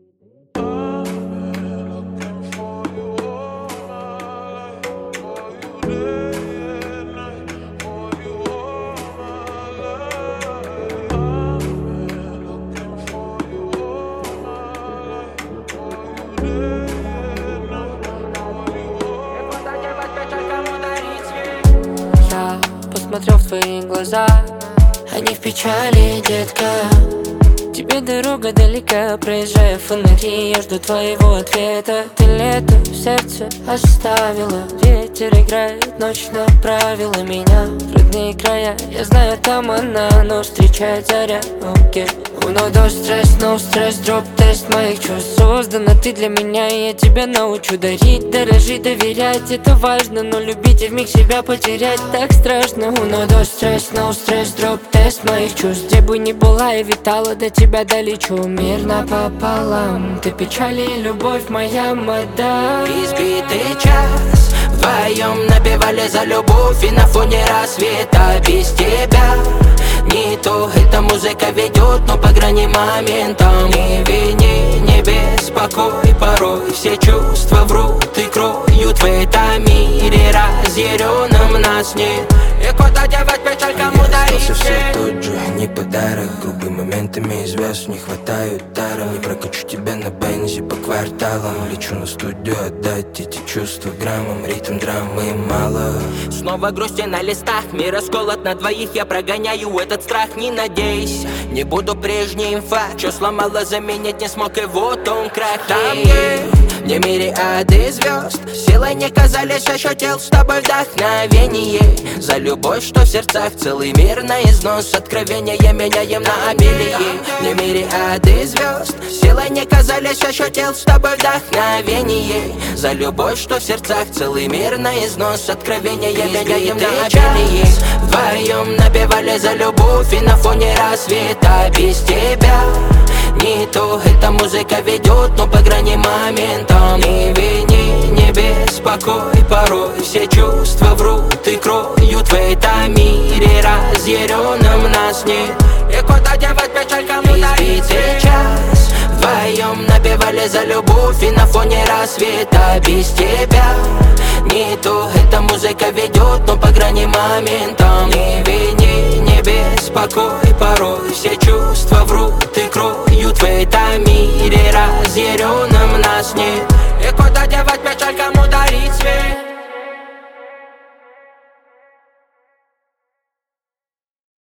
Я посмотрел в твои глаза, они в печали, детка. Тебе дорога далека, проезжая фонари, я жду твоего ответа. Ты лето в сердце оставила, ветер играет, ночь направила меня в родные края. Я знаю, там она, но встречает заря. Окей. No стресс, дроп тест моих чувств. Создана ты для меня, и я тебя научу дарить, дорожить, доверять. Это важно, но любить и вмиг себя потерять так страшно. No стресс, дроп тест моих чувств. Где бы ни была я витала, до тебя долечу. Мир напополам, ты печаль и любовь моя мадам. Избитый час, вдвоем напевали за любовь, и на фоне рассвета без тебя не то, эта музыка ведет, но по грани моментом. Не вини, не беспокой, порой все чувства врут и кроют. В этом мире разъяренном нас нет, и куда девать печаль, кому дарить? Остался все тот же, не подарок. Грубыми моментами звезд не хватают даром. Не прокачу тебя на бензе по кварталам. Лечу на студию отдать эти чувства граммом. Ритм драмы мало. Снова грусти на листах, мир расколот на двоих. Я прогоняю этот страх, не надейся, не буду прежним факт. Что сломало, заменить не смог, и вот он крах. Там, где мириады звезд силой не казались, ощутил с тобой вдохновение. За любовь, что в сердцах целый мир на износ. Откровения меняем на обилие. Мне мириады звезд силой не казались, ощутил с тобой вдохновение. За любовь, что в сердцах целый мир на износ. Откровения меняем на обилие. Вдвоем напевали за любовь, и на фоне рассвета без тебя не то, эта музыка ведет, но по грани моментом. Не вини, не беспокой, порой все чувства врут и кроют. В этом мире разъяренном нас нет, и куда девать печаль, кому дарить? Избитый час, вдвоем напевали за любовь, и на фоне рассвета без тебя не то, эта музыка ведет, но по грани моментом. Не вини, не беспокой, порой все чувства врут и кроют. В этом мире разъяренном нас нет, и куда девать печаль, кому дарить свет?